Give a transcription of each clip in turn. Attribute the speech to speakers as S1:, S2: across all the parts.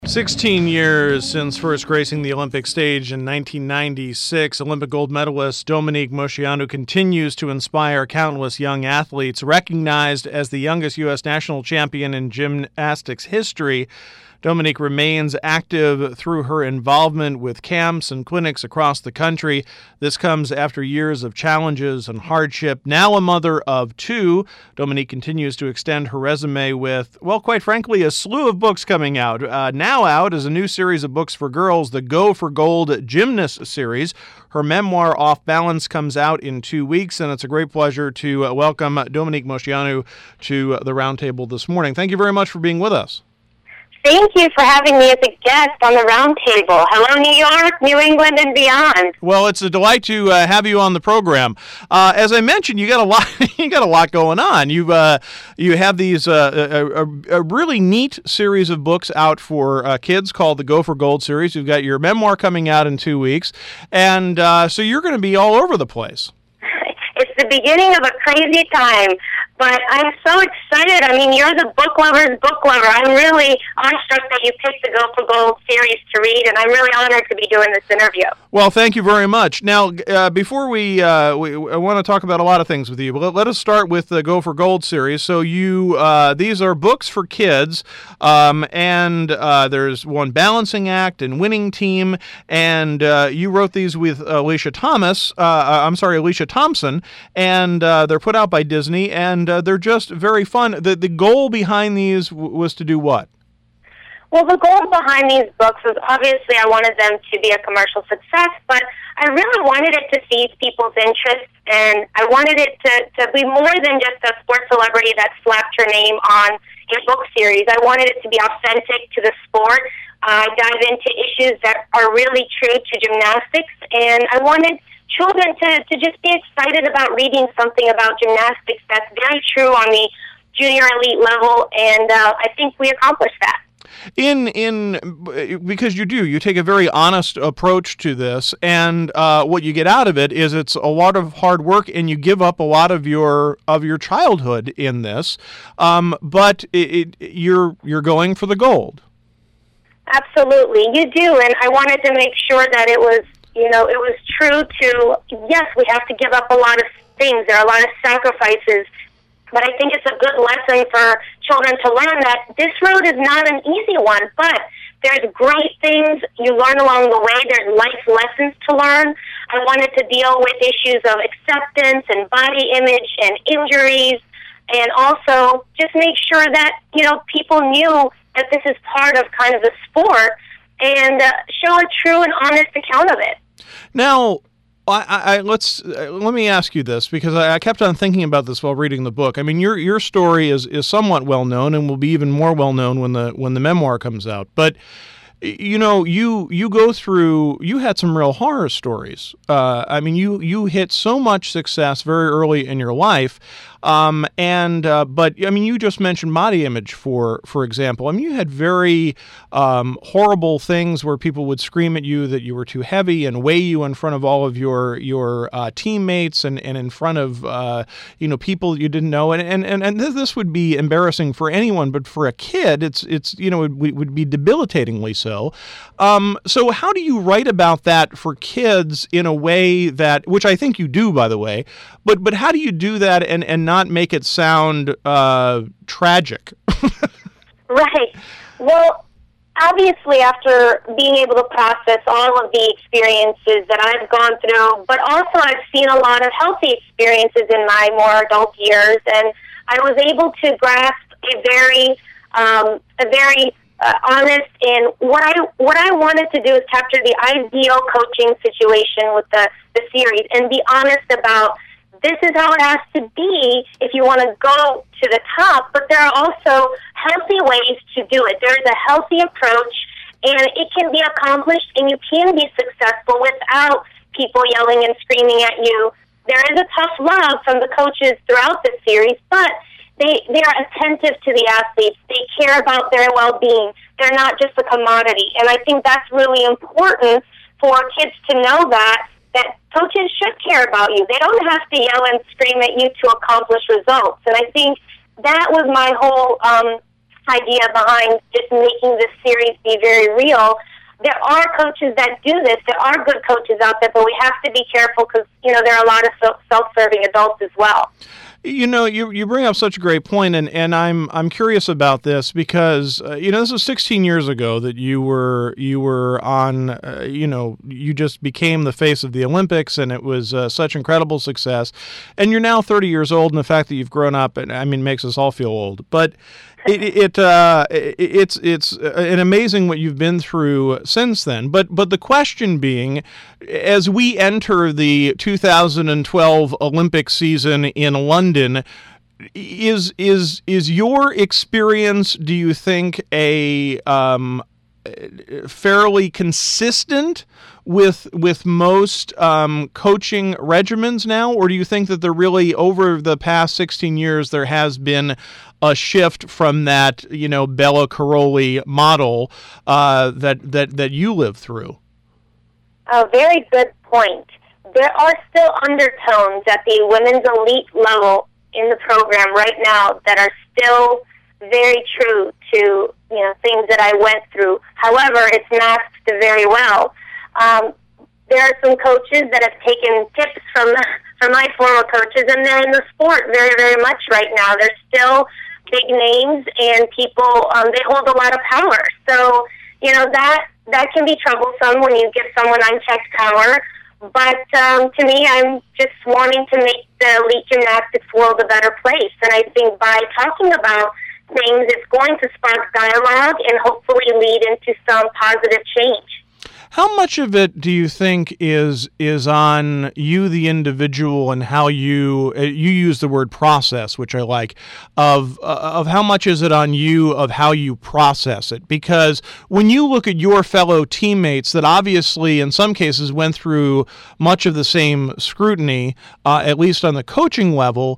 S1: 16 years since first gracing the Olympic stage in 1996, Olympic gold medalist Dominique Moceanu continues to inspire countless young athletes. Recognized as the youngest U.S. national champion in gymnastics history, Dominique remains active through her involvement with camps and clinics across the country. This comes after years of challenges and hardship. Now a mother of two, Dominique continues to extend her resume with, well, quite frankly, a slew of books coming out. Now out is a new series of books for girls, the Go for Gold Gymnast series. Her memoir, Off Balance, comes out in 2 weeks, and it's a great pleasure to welcome Dominique Moceanu to the roundtable this morning. Thank you very much for being with us.
S2: Thank you for having me as a guest on the roundtable. Hello, New York, New England, and beyond.
S1: Well, it's a delight to have you on the program. As I mentioned, you got a lot. You got a lot going on. You have these a really neat series of books out for kids called the Go for Gold series. You've got your memoir coming out in 2 weeks, and so you're going to be all over the place.
S2: It's the beginning of a crazy time, but I'm so excited. I mean, you're the book lover's book lover. I'm really awestruck that you picked the Go for Gold series to read, and I'm really honored to be doing this interview.
S1: Well, thank you very much. Now, before we I want to talk about a lot of things with you, but let us start with the Go for Gold series. So these are books for kids, and there's one balancing act and winning team, and you wrote these with Alicia Thompson, and they're put out by Disney, and they're just very fun. The goal behind these was to do what?
S2: Well, the goal behind these books was obviously I wanted them to be a commercial success, but I really wanted it to seize people's interest, and I wanted it to be more than just a sports celebrity that slapped her name on a book series. I wanted it to be authentic to the sport, dive into issues that are really true to gymnastics, and I wanted children to just be excited about reading something about gymnastics that's very true on the junior elite level, and I think we accomplished that. Because
S1: you take a very honest approach to this, and what you get out of it is it's a lot of hard work, and you give up a lot of your childhood in this, but you're going for the gold.
S2: Absolutely, you do, and I wanted to make sure that it was true to, yes, we have to give up a lot of things. There are a lot of sacrifices, but I think it's a good lesson for children to learn that this road is not an easy one, but there's great things you learn along the way. There's life lessons to learn. I wanted to deal with issues of acceptance and body image and injuries, and also just make sure that, people knew that this is part of kind of the sport, and show a true and honest account of it.
S1: Now, let me ask you this, because I kept on thinking about this while reading the book. I mean, your story is somewhat well known, and will be even more well known when the memoir comes out. But you go through. You had some real horror stories. I mean, you hit so much success very early in your life. But I mean, you just mentioned body image, for example. I mean, you had very horrible things where people would scream at you that you were too heavy and weigh you in front of all of your teammates and in front of people you didn't know, and this would be embarrassing for anyone, but for a kid, it would be debilitatingly so. So how do you write about that for kids in a way that, which I think you do, by the way, but how do you do that and not make it sound tragic?
S2: Right. Well, obviously, after being able to process all of the experiences that I've gone through, but also I've seen a lot of healthy experiences in my more adult years, and I was able to grasp a very honest, and what I wanted to do is capture the ideal coaching situation with the series and be honest about this is how it has to be if you want to go to the top, but there are also healthy ways to do it. There's a healthy approach, and it can be accomplished, and you can be successful without people yelling and screaming at you. There is a tough love from the coaches throughout the series, but they are attentive to the athletes. They care about their well-being. They're not just a commodity, and I think that's really important for kids to know that coaches should care about you. They don't have to yell and scream at you to accomplish results. And I think that was my whole idea behind just making this series be very real. There are coaches that do this. There are good coaches out there, but we have to be careful because, there are a lot of self-serving adults as well.
S1: You bring up such a great point, and I'm curious about this because this was 16 years ago that you were on you just became the face of the Olympics, and it was such incredible success, and you're now 30 years old, and the fact that you've grown up, and makes us all feel old, but it's an amazing what you've been through since then. But the question being, as we enter the 2012 Olympic season in London, is your experience, do you think, a fairly consistent with most coaching regimens now, or do you think that there really, over the past 16 years, there has been a shift from that, Bela Karolyi model that you lived through?
S2: A very good point. There are still undertones at the women's elite level in the program right now that are still very true to things that I went through. However, it's masked very well. There are some coaches that have taken tips from my former coaches, and they're in the sport very, very much right now. They're still big names, and people, they hold a lot of power. So, that can be troublesome when you give someone unchecked power. But to me, I'm just wanting to make the elite gymnastics world a better place. And I think by talking about things, it's going to spark dialogue and hopefully lead into some positive change.
S1: How much of it do you think is on you, the individual, and how you use the word process, which I like, of how much is it on you of how you process it? Because when you look at your fellow teammates that obviously in some cases went through much of the same scrutiny, at least on the coaching level,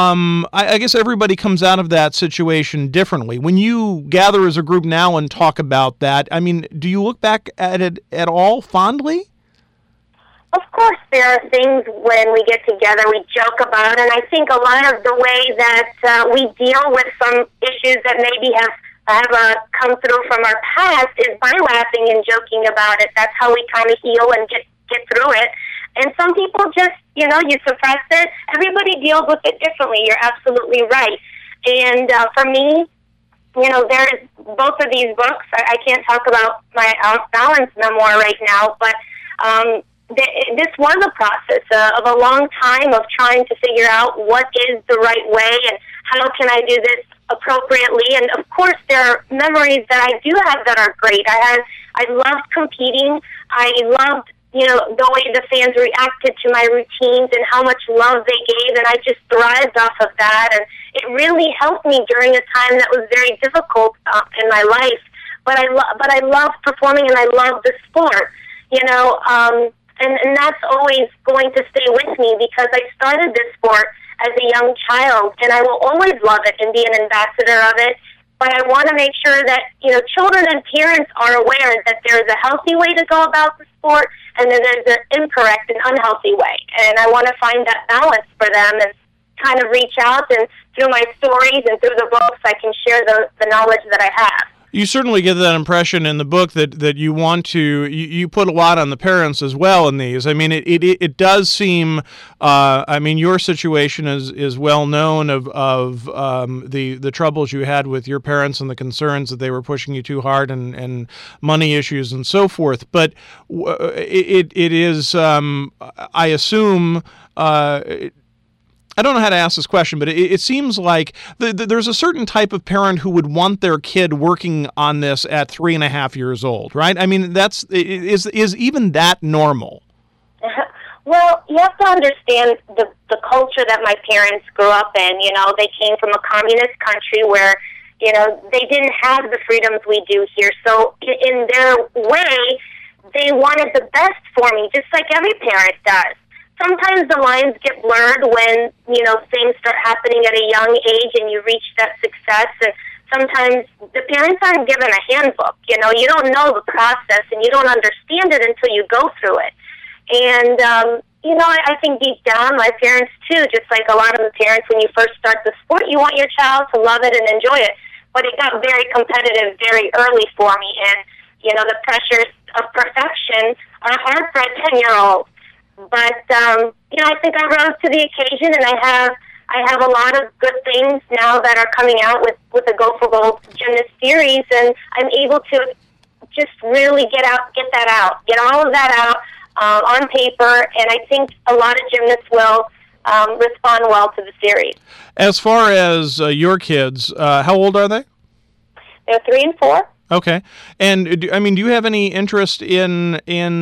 S1: I guess everybody comes out of that situation differently. When you gather as a group now and talk about that, do you look back at it at all fondly?
S2: Of course, there are things when we get together we joke about, and I think a lot of the way that we deal with some issues that maybe have come through from our past is by laughing and joking about it. That's how we kind of heal and get through it. And some people just, you suppress it. Everybody deals with it differently. You're absolutely right. And for me, there's both of these books. I can't talk about my Balance memoir right now, but this was a process of a long time of trying to figure out what is the right way and how can I do this appropriately. And of course, there are memories that I do have that are great. I loved competing. I loved the way the fans reacted to my routines and how much love they gave, and I just thrived off of that, and it really helped me during a time that was very difficult in my life. But I love performing, and I love the sport, and that's always going to stay with me because I started this sport as a young child, and I will always love it and be an ambassador of it. But I want to make sure that, children and parents are aware that there is a healthy way to go about the sport and then there's an incorrect and unhealthy way. And I want to find that balance for them and kind of reach out, and through my stories and through the books, I can share the knowledge that I have.
S1: You certainly get that impression in the book that you want to, you put a lot on the parents as well in these. It does seem, your situation is well known of the troubles you had with your parents and the concerns that they were pushing you too hard and money issues and so forth. But it is, I assume, I don't know how to ask this question, but it seems like there's a certain type of parent who would want their kid working on this at 3.5 years old, right? Is even that normal?
S2: Well, you have to understand the culture that my parents grew up in. They came from a communist country where, they didn't have the freedoms we do here. So in their way, they wanted the best for me, just like every parent does. Sometimes the lines get blurred when, things start happening at a young age and you reach that success. And sometimes the parents aren't given a handbook. You don't know the process and you don't understand it until you go through it. And, I think deep down, my parents too, just like a lot of the parents, when you first start the sport, you want your child to love it and enjoy it. but it got very competitive very early for me. And, you know, the pressures of perfection are hard for a 10-year-old. But, you know, I think I rose to the occasion, and I have a lot of good things now that are coming out with the Go for Gold Gymnast series, and I'm able to just really get all of that out on paper, and I think a lot of gymnasts will respond well to the series.
S1: As far as your kids, how old are they?
S2: They're 3 and 4.
S1: Okay, and do you have any interest in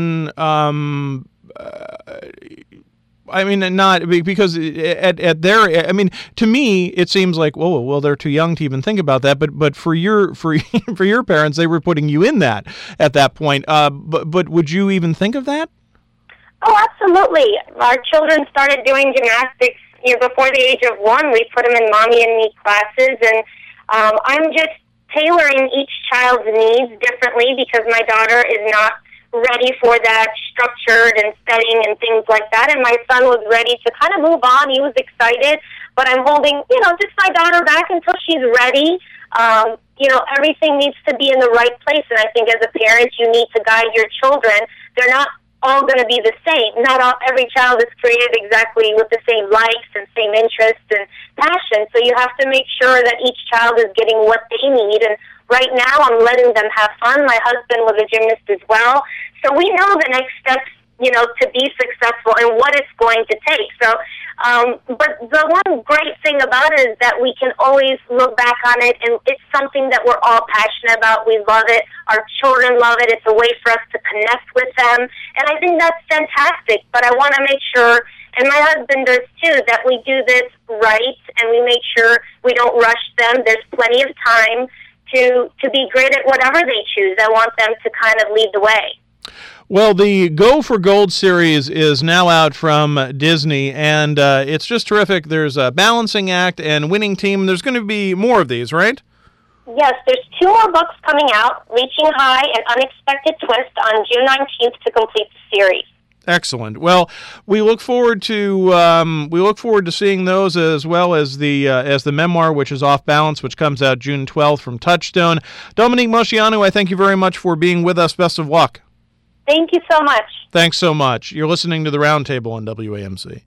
S1: not because at their, to me it seems like, well, they're too young to even think about that. But for your parents, they were putting you in that at that point. But would you even think of that?
S2: Oh, absolutely. Our children started doing gymnastics, before the age of 1. We put them in mommy and me classes, and I'm just tailoring each child's needs differently because my daughter is not ready for that structured and studying and things like that, and my son was ready to kind of move on. He was excited, but I'm holding, just my daughter back until she's ready. Everything needs to be in the right place, and I think as a parent, you need to guide your children. They're not all going to be the same. Every child is created exactly with the same likes and same interests and passions, so you have to make sure that each child is getting what they need. And right now, I'm letting them have fun. My husband was a gymnast as well, so we know the next steps, to be successful and what it's going to take. So, but the one great thing about it is that we can always look back on it, and it's something that we're all passionate about. We love it. Our children love it. It's a way for us to connect with them, and I think that's fantastic. But I want to make sure, and my husband does too, that we do this right, and we make sure we don't rush them. There's plenty of time to be great at whatever they choose. I want them to kind of lead the way.
S1: Well, the Go for Gold series is now out from Disney, and it's just terrific. There's a balancing act and winning team. There's going to be more of these, right?
S2: Yes, there's 2 more books coming out, Reaching High and Unexpected Twist, on June 19th to complete the series.
S1: Excellent. Well, we look forward to seeing those, as well as the memoir, which is Off Balance, which comes out June 12th from Touchstone. Dominique Moceanu, I thank you very much for being with us. Best of luck.
S2: Thank you so much.
S1: Thanks so much. You're listening to The Roundtable on WAMC.